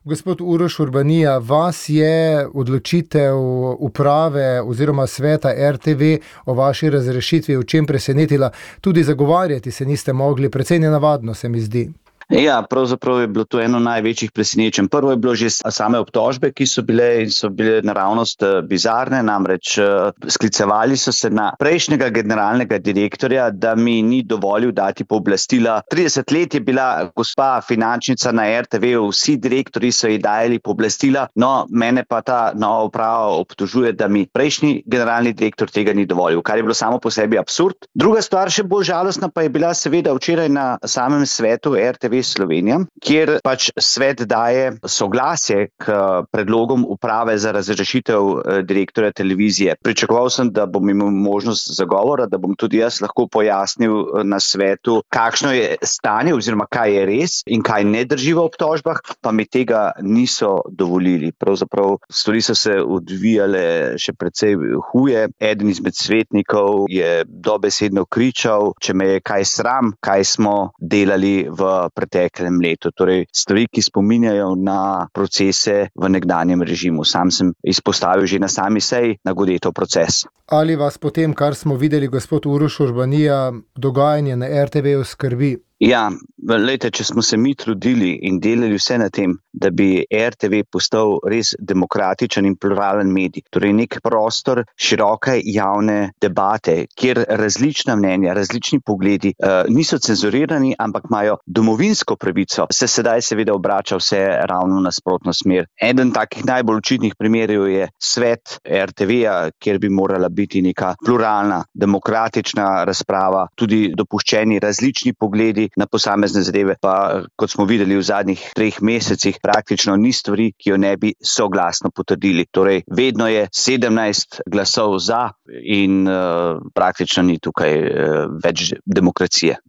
Gospod Uroš Urbanija, vas je odločitev uprave oziroma sveta RTV o vaši razrešitvi v čem presenetila? Tudi zagovarjati se niste mogli, precej nenavadno se mi zdi. Ja, pravzaprav je bilo to eno največjih presenečenj. Prvo je bilo že same obtožbe, ki so bile naravnost bizarne, namreč sklicevali so se na prejšnjega generalnega direktorja, da mi ni dovolil dati pooblastila. 30 let je bila gospa finančnica na RTV, vsi direktorji so ji dajali pooblastila, no mene pa ta nova uprava obtožuje, da mi prejšnji generalni direktor tega ni dovolil, kar je bilo samo po sebi absurd. Druga stvar, še bolj žalostna, pa je bila seveda včeraj na samem svetu RTV Slovenija, kjer pač svet daje soglasje k predlogom uprave za razrešitev direktorja televizije. Pričakoval sem, da bom imel možnost zagovora, da bom tudi jaz lahko pojasnil na svetu, kakšno je stanje oziroma kaj je res in kaj ne drži v obtožbah, pa mi tega niso dovolili. Pravzaprav stvari so se odvijale še precej huje. Eden izmed svetnikov je dobesedno kričal, če me je kaj sram, kaj smo delali v preteklem letu. Torej, stvari, ki spominjajo na procese v nekdanjem režimu. Sam sem izpostavil že na sami seji na Godetov proces. Ali vas potem, kar smo videli, gospod Uroš Urbanija, dogajanje na RTV-ju skrbi? Ja, glejte, če smo se mi trudili in delali vse na tem, da bi RTV postal res demokratičen in pluralen medij, torej nek prostor široke javne debate, kjer različna mnenja, različni pogledi niso cenzurirani, ampak imajo domovinsko pravico, se sedaj seveda obrača vse ravno v nasprotno smer. Eden takih najbolj očitnih primerov je svet RTV-ja, kjer bi morala biti neka pluralna, demokratična razprava, tudi dopuščeni različni pogledi na posamezne zadeve, pa kot smo videli v zadnjih 3 mesecih, praktično ni stvari, ki jo ne bi soglasno potrdili. Torej, vedno je 17 glasov za in praktično ni tukaj več demokracije.